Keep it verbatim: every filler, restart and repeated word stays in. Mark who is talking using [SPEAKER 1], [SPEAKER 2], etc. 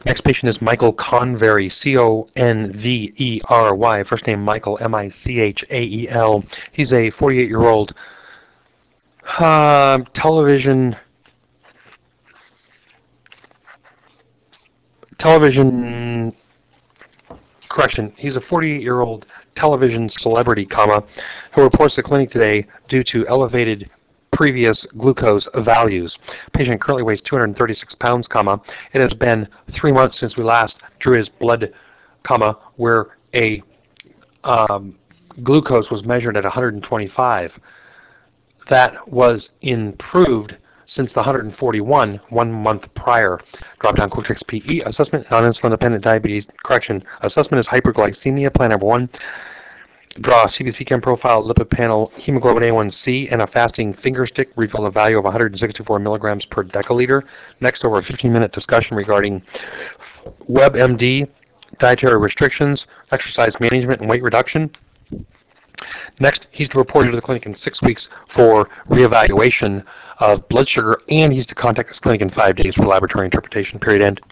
[SPEAKER 1] Next patient is Michael Convery, C O N V E R Y. First name Michael, M I C H A E L. He's a forty-eight-year-old uh, television television correction. He's a forty-eight-year-old television celebrity, comma, who reports to clinic today due to elevated previous glucose values. Patient currently weighs two hundred thirty-six pounds, comma. It has been three months since we last drew his blood, comma, where a um, glucose was measured at one hundred twenty-five. That was improved since the one hundred forty-one one month prior. Drop down Quick Fix P E assessment, non-insulin dependent diabetes correction. Assessment is hyperglycemia. Plan number one. Draw a C B C Chem profile, lipid panel, hemoglobin A one C, and a fasting finger stick. Reveal a value of one hundred sixty-four milligrams per deciliter. Next, over a fifteen-minute discussion regarding WebMD, dietary restrictions, exercise management, and weight reduction. Next, he's to report into the clinic in six weeks for reevaluation of blood sugar, and he's to contact this clinic in five days for laboratory interpretation. Period end.